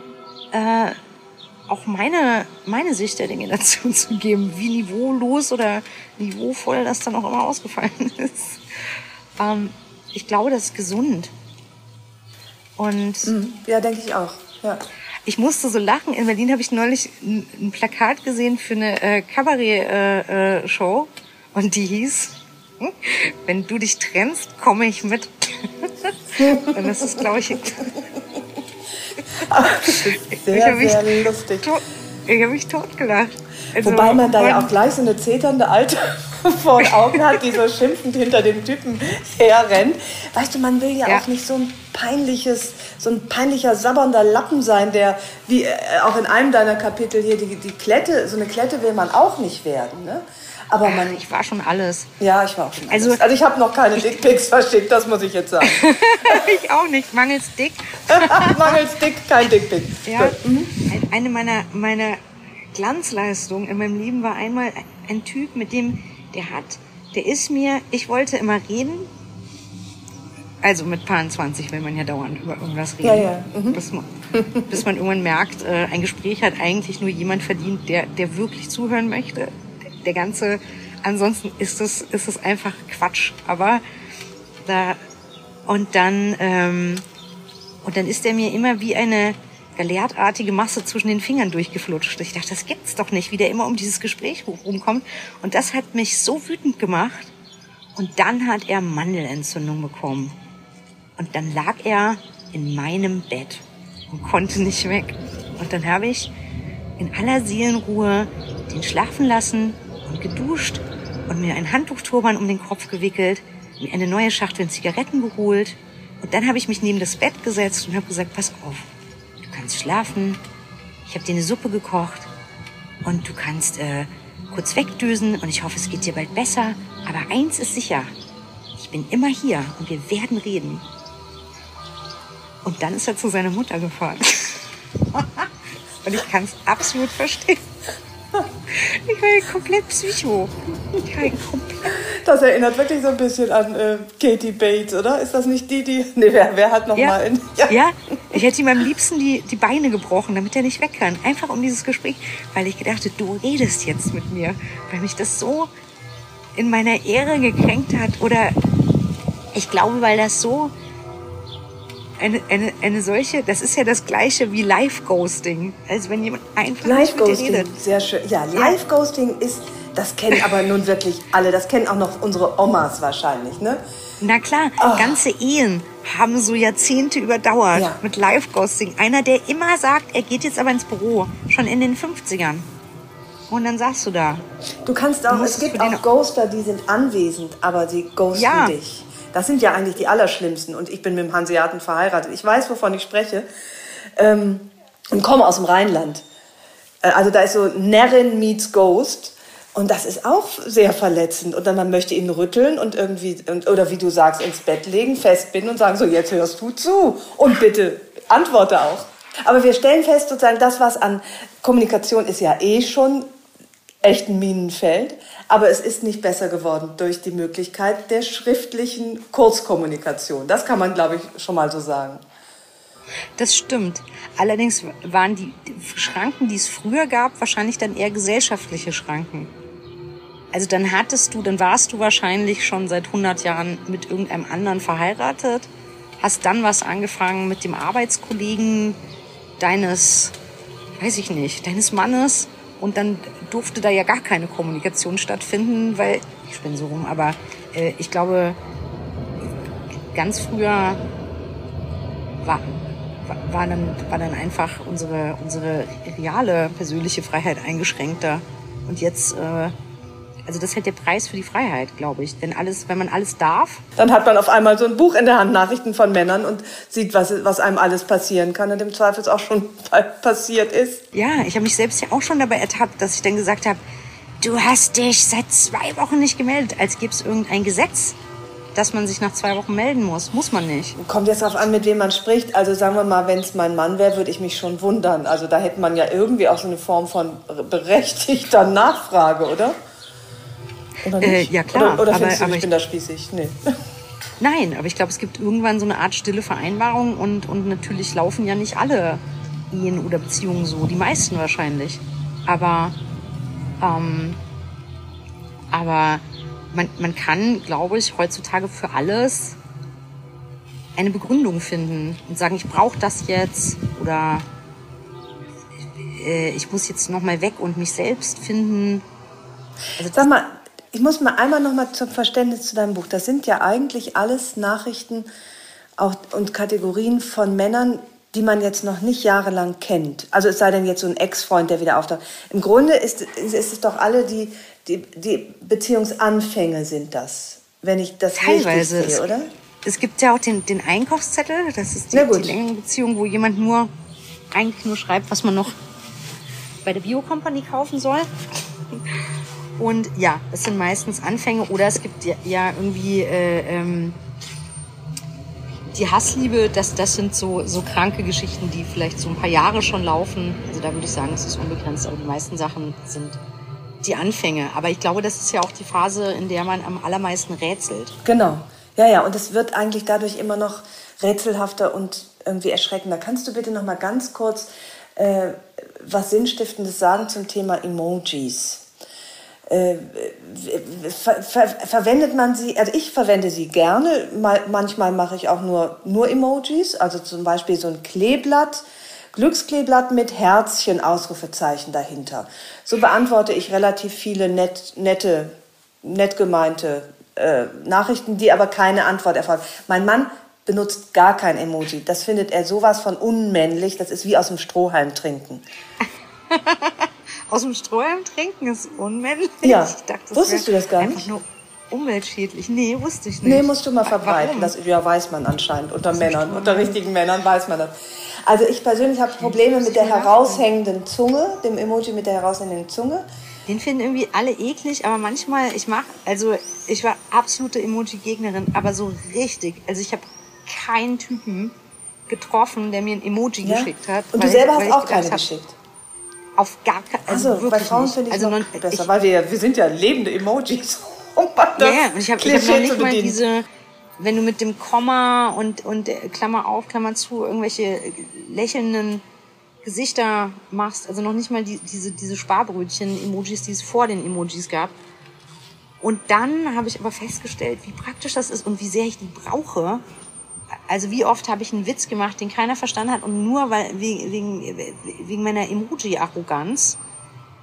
auch meine Sicht der Dinge dazu zu geben, wie niveaulos oder niveauvoll das dann auch immer ausgefallen ist. Ich glaube, das ist gesund. Und ja, denke ich auch. Ja. Ich musste so lachen. In Berlin habe ich neulich ein Plakat gesehen für eine Kabarett-Show und die hieß: Wenn du dich trennst, komme ich mit. Und das ist, glaube ich... sehr lustig. Ich habe mich totgelacht. Also, wobei man da ja auch gleich so eine zeternde Alte vor den Augen hat, die so schimpfend hinter dem Typen herrennt. Weißt du, man will ja auch nicht so ein peinlicher, sabbernder Lappen sein, der, wie auch in einem deiner Kapitel hier, die Klette, so eine Klette will man auch nicht werden, ne? Aber ich war schon alles. Ja, ich war auch schon alles. Also ich habe noch keine Dickpics verschickt, das muss ich jetzt sagen. Ich auch nicht, mangels Dick. Mangels Dick, kein Dickpic. Ja, eine meiner Glanzleistungen in meinem Leben war einmal ein Typ, mit dem, ich wollte immer reden. Also mit Paar 20 will man ja dauernd über irgendwas reden. Ja. Bis man irgendwann merkt, ein Gespräch hat eigentlich nur jemand verdient, der wirklich zuhören möchte. Der ganze, ansonsten ist es einfach Quatsch. Aber und dann ist er mir immer wie eine galertartige Masse zwischen den Fingern durchgeflutscht. Ich dachte, das gibt's doch nicht, wie der immer um dieses Gespräch rumkommt. Und das hat mich so wütend gemacht. Und dann hat er Mandelentzündung bekommen. Und dann lag er in meinem Bett und konnte nicht weg. Und dann habe ich in aller Seelenruhe den schlafen lassen und geduscht und mir ein Handtuchturban um den Kopf gewickelt, mir eine neue Schachtel Zigaretten geholt. Und dann habe ich mich neben das Bett gesetzt und habe gesagt, pass auf, du kannst schlafen, ich habe dir eine Suppe gekocht und du kannst kurz wegdösen und ich hoffe, es geht dir bald besser. Aber eins ist sicher, ich bin immer hier und wir werden reden. Und dann ist er zu seiner Mutter gefahren. Und ich kann es absolut verstehen. Ich war ja komplett Psycho. Das erinnert wirklich so ein bisschen an Katie Bates, oder? Ist das nicht die? Nee, wer hat noch mal... Ja, ich hätte ihm am liebsten die Beine gebrochen, damit er nicht weg kann. Einfach um dieses Gespräch, weil ich gedacht, du redest jetzt mit mir. Weil mich das so in meiner Ehre gekränkt hat. Oder ich glaube, weil das so... Eine solche, das ist ja das Gleiche wie Live-Ghosting. Also wenn jemand einfach nicht mit dir redet. Sehr schön. Ja, Live-Ghosting ist Das kennen aber nun wirklich alle. Das kennen auch noch unsere Omas wahrscheinlich, ne? Na klar, ganze Ehen haben so Jahrzehnte überdauert mit Live-Ghosting. Einer, der immer sagt, er geht jetzt aber ins Büro, schon in den 50ern. Und dann sagst du da. Du kannst auch, es gibt auch Ghoster, die sind anwesend, aber sie ghosten dich. Das sind ja eigentlich die Allerschlimmsten. Und ich bin mit dem Hanseaten verheiratet. Ich weiß, wovon ich spreche. Und komme aus dem Rheinland. Also da ist so Närrin meets Ghost. Und das ist auch sehr verletzend. Und dann man möchte ihn rütteln und irgendwie, oder wie du sagst, ins Bett legen, festbinden und sagen, so, jetzt hörst du zu. Und bitte, antworte auch. Aber wir stellen fest, sozusagen, das, was an Kommunikation ist ja schon echt ein Minenfeld. Aber es ist nicht besser geworden durch die Möglichkeit der schriftlichen Kurzkommunikation. Das kann man, glaube ich, schon mal so sagen. Das stimmt. Allerdings waren die Schranken, die es früher gab, wahrscheinlich dann eher gesellschaftliche Schranken. Also dann warst du wahrscheinlich schon seit 100 Jahren mit irgendeinem anderen verheiratet, hast dann was angefangen mit dem Arbeitskollegen deines Mannes und dann durfte da ja gar keine Kommunikation stattfinden, weil, ich spinne so rum, aber ich glaube, ganz früher war dann einfach unsere reale persönliche Freiheit eingeschränkter. Und jetzt, also das ist halt der Preis für die Freiheit, glaube ich. Denn wenn man alles darf. Dann hat man auf einmal so ein Buch in der Hand, Nachrichten von Männern und sieht, was einem alles passieren kann und im Zweifel auch schon passiert ist. Ja, ich habe mich selbst ja auch schon dabei ertappt, dass ich dann gesagt habe, du hast dich seit 2 Wochen nicht gemeldet, als gäbe es irgendein Gesetz, dass man sich nach 2 Wochen melden muss. Muss man nicht. Kommt jetzt darauf an, mit wem man spricht. Also sagen wir mal, wenn es mein Mann wäre, würde ich mich schon wundern. Also da hätte man ja irgendwie auch so eine Form von berechtigter Nachfrage, oder? Oder nicht? Ja, klar. Oder findest du, ich bin da spießig? Nee. Nein, aber ich glaube, es gibt irgendwann so eine Art stille Vereinbarung und natürlich laufen ja nicht alle Ehen oder Beziehungen so. Die meisten wahrscheinlich. Aber man kann, glaube ich, heutzutage für alles eine Begründung finden und sagen, ich brauche das jetzt oder ich muss jetzt noch mal weg und mich selbst finden. Also sag mal, ich muss mal einmal noch mal zum Verständnis zu deinem Buch. Das sind ja eigentlich alles Nachrichten auch und Kategorien von Männern, die man jetzt noch nicht jahrelang kennt. Also es sei denn jetzt so ein Ex-Freund, der wieder auftaucht. Im Grunde ist es doch alle die Beziehungsanfänge sind das, wenn ich das teilweise richtig sehe, oder? Es gibt ja auch den Einkaufszettel, das ist die Längenbeziehung, wo jemand eigentlich nur schreibt, was man noch bei der Bio-Company kaufen soll. Und ja, es sind meistens Anfänge oder es gibt ja irgendwie die Hassliebe, das sind so kranke Geschichten, die vielleicht so ein paar Jahre schon laufen. Also da würde ich sagen, es ist unbegrenzt, aber die meisten Sachen sind die Anfänge. Aber ich glaube, das ist ja auch die Phase, in der man am allermeisten rätselt. Genau. Ja. Und es wird eigentlich dadurch immer noch rätselhafter und irgendwie erschreckender. Kannst du bitte noch mal ganz kurz was Sinnstiftendes sagen zum Thema Emojis? Verwendet man sie, also ich verwende sie gerne, manchmal mache ich auch nur Emojis, also zum Beispiel so ein Kleeblatt, Glückskleeblatt mit Herzchen, Ausrufezeichen dahinter. So beantworte ich relativ viele nett gemeinte Nachrichten, die aber keine Antwort erfolgen. Mein Mann benutzt gar kein Emoji, das findet er sowas von unmännlich, das ist wie aus dem Strohhalm trinken. Aus dem Strohhalm trinken ist unmännlich? Ja, ich dachte, wusstest du das gar nicht? Einfach nur umweltschädlich. Nee, wusste ich nicht. Nee, musst du mal verbreiten. Das weiß man anscheinend unter Männern. Unter richtigen Männern weiß man das. Also ich persönlich habe Probleme mit der heraushängenden Zunge, dem Emoji mit der heraushängenden Zunge. Den finden irgendwie alle eklig, aber manchmal, ich war absolute Emoji-Gegnerin, aber so richtig. Also ich habe keinen Typen getroffen, der mir ein Emoji geschickt hat. Und du selber hast auch keine geschickt? Auf gar keinen Fall. Also bei Frauen finde ich noch besser, weil wir sind ja lebende Emojis. Und ich hab noch nicht mal diese, wenn du mit dem Komma und Klammer auf, Klammer zu, irgendwelche lächelnden Gesichter machst, also noch nicht mal diese Sparbrötchen-Emojis, die es vor den Emojis gab. Und dann habe ich aber festgestellt, wie praktisch das ist und wie sehr ich die brauche. Also wie oft habe ich einen Witz gemacht, den keiner verstanden hat und nur wegen meiner Emoji-Arroganz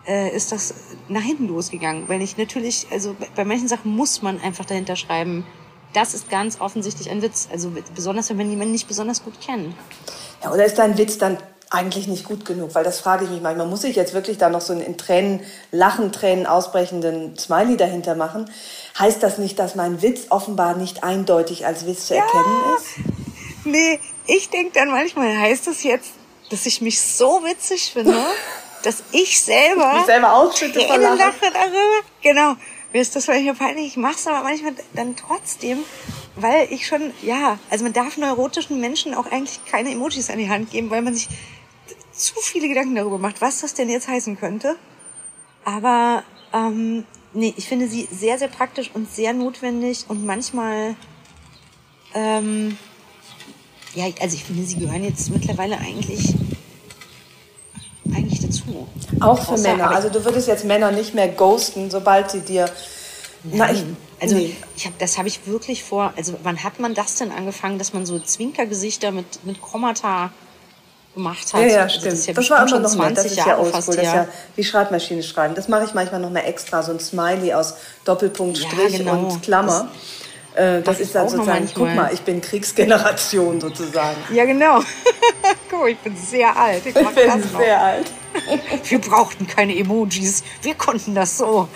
ist das nach hinten losgegangen. Weil ich natürlich, also bei manchen Sachen muss man einfach dahinter schreiben, das ist ganz offensichtlich ein Witz. Also besonders, wenn man jemanden nicht besonders gut kennt. Ja, oder ist dein Witz dann eigentlich nicht gut genug? Weil das frage ich mich manchmal. Muss ich jetzt wirklich da noch so einen in Tränen, Tränen ausbrechenden Smiley dahinter machen? Heißt das nicht, dass mein Witz offenbar nicht eindeutig als Witz zu erkennen ist? Nee, ich denke dann manchmal, heißt das jetzt, dass ich mich so witzig finde, dass ich selber ausschütte vor Lachen. Lache darüber. Genau. Mir ist das manchmal peinlich. Ich mache es aber manchmal dann trotzdem, weil ich schon, also man darf neurotischen Menschen auch eigentlich keine Emojis an die Hand geben, weil man sich zu viele Gedanken darüber macht, was das denn jetzt heißen könnte. Aber nee, ich finde sie sehr, sehr praktisch und sehr notwendig und manchmal, also ich finde, sie gehören jetzt mittlerweile eigentlich dazu. Auch für Männer. Also du würdest jetzt Männer nicht mehr ghosten, sobald sie dir... Nein. Das habe ich wirklich vor... Also wann hat man das denn angefangen, dass man so Zwinkergesichter mit Kommata gemacht hat? Ja, also stimmt. Das war immer noch nett. Das ist ja oldschool. Das ist ja wie Schreibmaschine schreiben. Das mache ich manchmal noch mal extra. So ein Smiley aus Doppelpunkt, Strich und Klammer. Das ist dann sozusagen, guck mal, ich bin Kriegsgeneration sozusagen. Ja, genau. Guck mal, ich bin sehr alt. Ich bin sehr alt. Wir brauchten keine Emojis. Wir konnten das so.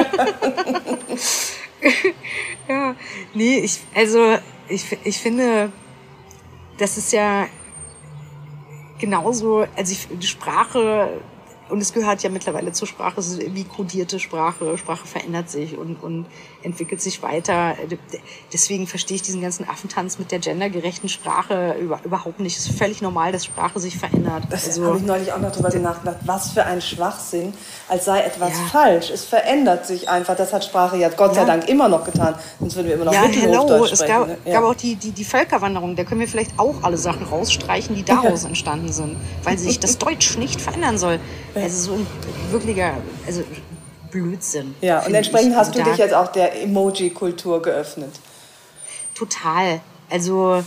Ja, nee, ich finde, das ist ja genauso, also die Sprache, und es gehört ja mittlerweile zur Sprache, es ist wie kodierte Sprache. Sprache verändert sich und entwickelt sich weiter. Deswegen verstehe ich diesen ganzen Affentanz mit der gendergerechten Sprache überhaupt nicht. Es ist völlig normal, dass Sprache sich verändert. Das habe ich neulich auch noch drüber nachgedacht. Was für ein Schwachsinn, als sei etwas falsch. Es verändert sich einfach. Das hat Sprache ja Gott sei Dank immer noch getan. Sonst würden wir immer noch Mittelhochdeutsch sprechen. Es gab auch die Völkerwanderung. Da können wir vielleicht auch alle Sachen rausstreichen, die daraus entstanden sind. Weil sich das Deutsch nicht verändern soll. Also so ein wirklicher, Blödsinn. Ja, und entsprechend hast du dich jetzt auch der Emoji-Kultur geöffnet. Total. Also,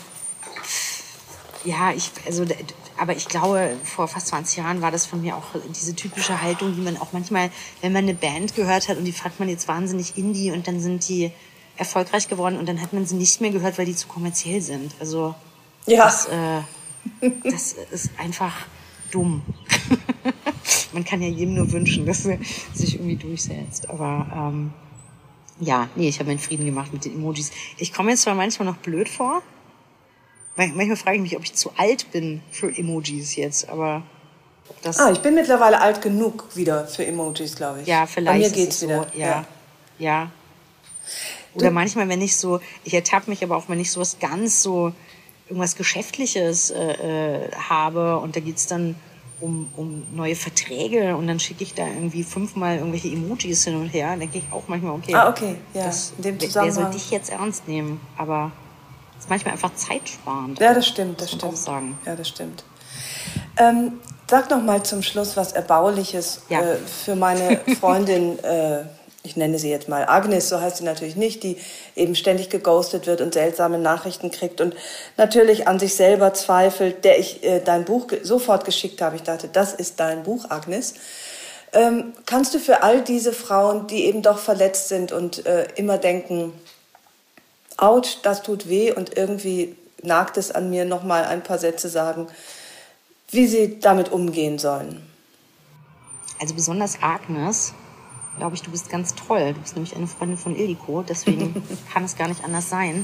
aber ich glaube, vor fast 20 Jahren war das von mir auch diese typische Haltung, die man auch manchmal, wenn man eine Band gehört hat und die fand man jetzt wahnsinnig Indie und dann sind die erfolgreich geworden und dann hat man sie nicht mehr gehört, weil die zu kommerziell sind. Also, das ist einfach dumm. Man kann ja jedem nur wünschen, dass er sich irgendwie durchsetzt. Aber ich habe meinen Frieden gemacht mit den Emojis. Ich komme jetzt zwar manchmal noch blöd vor. Manchmal frage ich mich, ob ich zu alt bin für Emojis jetzt. Aber ob das... ich bin mittlerweile alt genug wieder für Emojis, glaube ich. Ja, vielleicht. Bei mir geht's wieder. So, ja. Oder manchmal, wenn ich so... Ich ertappe mich aber auch, wenn ich sowas ganz so... irgendwas Geschäftliches habe und da geht's dann um neue Verträge und dann schicke ich da irgendwie 5-mal irgendwelche Emojis hin und her. Dann denke ich auch manchmal, okay, ja. Wer soll dich jetzt ernst nehmen? Aber es ist manchmal einfach zeitsparend. Ja, das stimmt. Auch sagen. Ja, das stimmt. Sag noch mal zum Schluss was Erbauliches für meine Freundin, ich nenne sie jetzt mal Agnes, so heißt sie natürlich nicht, die eben ständig geghostet wird und seltsame Nachrichten kriegt und natürlich an sich selber zweifelt, der ich dein Buch sofort geschickt habe. Ich dachte, das ist dein Buch, Agnes. Kannst du für all diese Frauen, die eben doch verletzt sind und immer denken, ouch, das tut weh und irgendwie nagt es an mir, noch mal ein paar Sätze sagen, wie sie damit umgehen sollen? Also besonders Agnes, glaube ich, du bist ganz toll. Du bist nämlich eine Freundin von Ildiko, deswegen kann es gar nicht anders sein.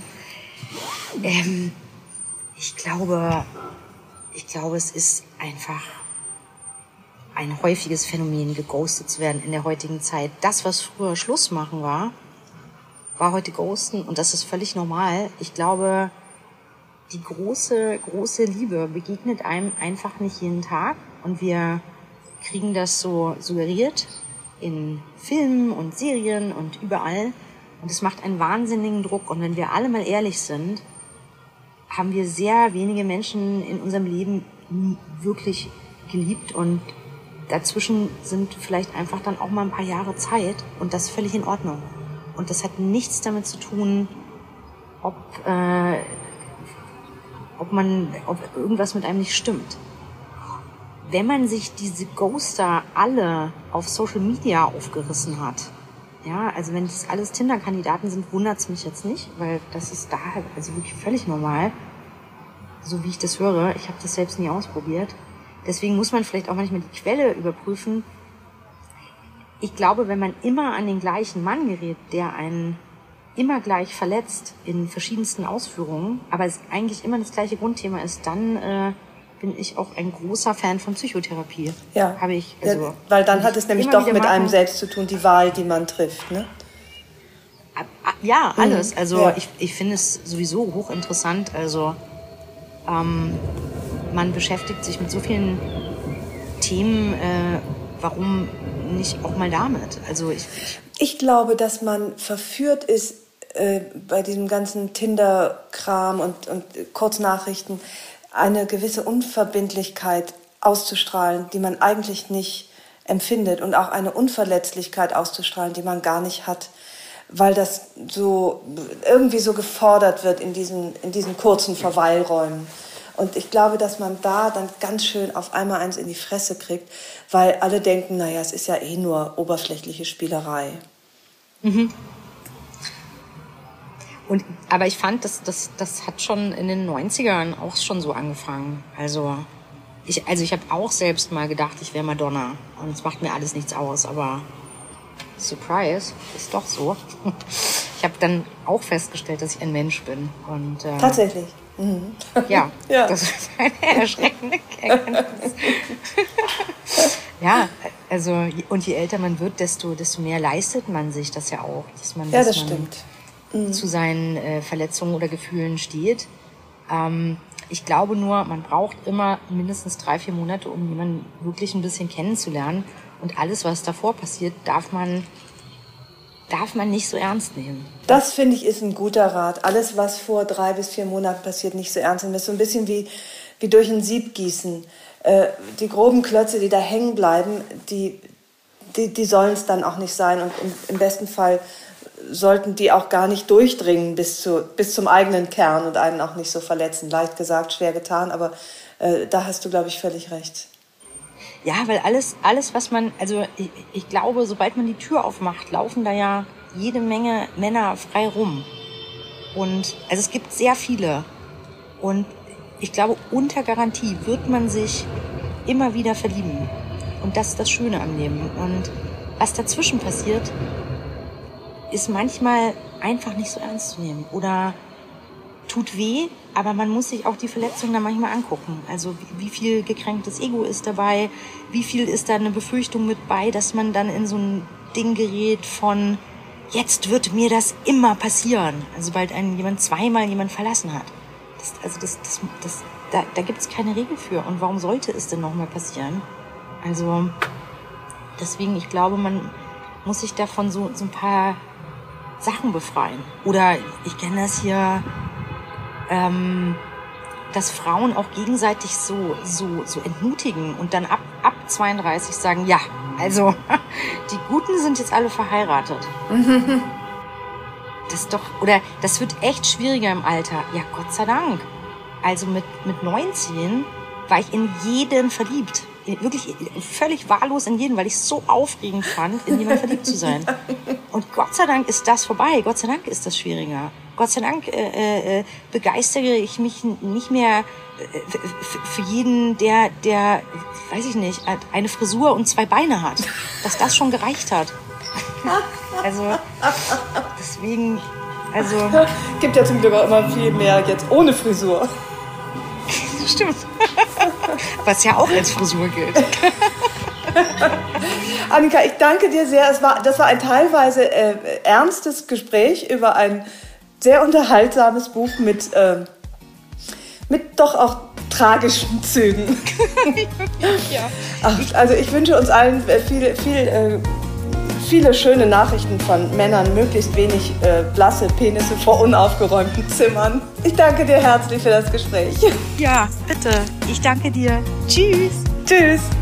Ich glaube, es ist einfach ein häufiges Phänomen, geghostet zu werden in der heutigen Zeit. Das, was früher Schluss machen war heute Ghosten und das ist völlig normal. Ich glaube, die große Liebe begegnet einem einfach nicht jeden Tag und wir kriegen das so suggeriert in Filmen und Serien und überall. Und es macht einen wahnsinnigen Druck. Und wenn wir alle mal ehrlich sind, haben wir sehr wenige Menschen in unserem Leben wirklich geliebt. Und dazwischen sind vielleicht einfach dann auch mal ein paar Jahre Zeit. Und das ist völlig in Ordnung. Und das hat nichts damit zu tun, ob irgendwas mit einem nicht stimmt. wenn man sich diese Ghoster alle auf Social Media aufgerissen hat, ja, also wenn das alles Tinder-Kandidaten sind, wundert's mich jetzt nicht, weil das ist da halt also wirklich völlig normal, so wie ich das höre. Ich habe das selbst nie ausprobiert. Deswegen muss man vielleicht auch manchmal die Quelle überprüfen. Ich glaube, wenn man immer an den gleichen Mann gerät, der einen immer gleich verletzt in verschiedensten Ausführungen, aber es eigentlich immer das gleiche Grundthema ist, dann bin ich auch ein großer Fan von Psychotherapie. Ja, habe ich, also, ja, weil dann hat es nämlich doch mit einem selbst zu tun, die Wahl, die man trifft, ne? Ja, alles. Also ja. Ich finde es sowieso hochinteressant. Also man beschäftigt sich mit so vielen Themen, warum nicht auch mal damit? Also ich glaube, dass man verführt ist bei diesem ganzen Tinder-Kram und Kurznachrichten, eine gewisse Unverbindlichkeit auszustrahlen, die man eigentlich nicht empfindet, und auch eine Unverletzlichkeit auszustrahlen, die man gar nicht hat, weil das so irgendwie so gefordert wird in diesen kurzen Verweilräumen. Und ich glaube, dass man da dann ganz schön auf einmal eins in die Fresse kriegt, weil alle denken, naja, es ist ja eh nur oberflächliche Spielerei. Mhm. Aber ich fand, das hat schon in den 90ern auch schon so angefangen. Also ich habe auch selbst mal gedacht, ich wäre Madonna. Und es macht mir alles nichts aus, aber Surprise, ist doch so. Ich habe dann auch festgestellt, dass ich ein Mensch bin. Und, tatsächlich? Mhm. Ja, ja, das ist eine erschreckende Erkenntnis. Ja, also und je älter man wird, desto mehr leistet man sich das ja auch. Das stimmt. Zu seinen Verletzungen oder Gefühlen steht. Ich glaube nur, man braucht immer mindestens 3-4 Monate, um jemanden wirklich ein bisschen kennenzulernen. Und alles, was davor passiert, darf man nicht so ernst nehmen. Das, finde ich, ist ein guter Rat. Alles, was vor 3 bis 4 Monaten passiert, nicht so ernst nehmen. Das ist so ein bisschen wie durch ein Sieb gießen. Die groben Klötze, die da hängen bleiben, die sollen es dann auch nicht sein. Und im besten Fall sollten die auch gar nicht durchdringen bis zum eigenen Kern und einen auch nicht so verletzen. Leicht gesagt, schwer getan, aber da hast du, glaube ich, völlig recht. Ja, weil alles, was man, also ich glaube, sobald man die Tür aufmacht, laufen da ja jede Menge Männer frei rum. Und also es gibt sehr viele. Und ich glaube, unter Garantie wird man sich immer wieder verlieben. Und das ist das Schöne am Leben. Und was dazwischen passiert, ist manchmal einfach nicht so ernst zu nehmen. Oder tut weh, aber man muss sich auch die Verletzung dann manchmal angucken. Also wie viel gekränktes Ego ist dabei, wie viel ist da eine Befürchtung mit bei, dass man dann in so ein Ding gerät von, jetzt wird mir das immer passieren. Also sobald jemand zweimal jemand verlassen hat. Da gibt es keine Regel für. Und warum sollte es denn nochmal passieren? Also deswegen, ich glaube, man muss sich davon so ein paar Sachen befreien. Oder ich kenne das hier, dass Frauen auch gegenseitig so entmutigen und dann ab 32 sagen, ja, also die Guten sind jetzt alle verheiratet. Das wird echt schwieriger im Alter. Ja, Gott sei Dank. Also mit 19 war ich in jeden verliebt. Wirklich völlig wahllos in jeden, weil ich es so aufregend fand, in jemanden verliebt zu sein. Und Gott sei Dank ist das vorbei. Gott sei Dank ist das schwieriger. Gott sei Dank begeistere ich mich nicht mehr für jeden, der, weiß ich nicht, eine Frisur und 2 Beine hat. Dass das schon gereicht hat. Also, deswegen, also... Gibt ja zum Glück auch immer viel mehr jetzt ohne Frisur. Stimmt. Was ja auch als Frisur gilt. Annika, ich danke dir sehr. Das war ein teilweise ernstes Gespräch über ein sehr unterhaltsames Buch mit doch auch tragischen Zügen. Ja. Also ich wünsche uns allen viele schöne Nachrichten von Männern, möglichst wenig blasse Penisse vor unaufgeräumten Zimmern. Ich danke dir herzlich für das Gespräch. Ja, bitte. Ich danke dir. Tschüss. Tschüss.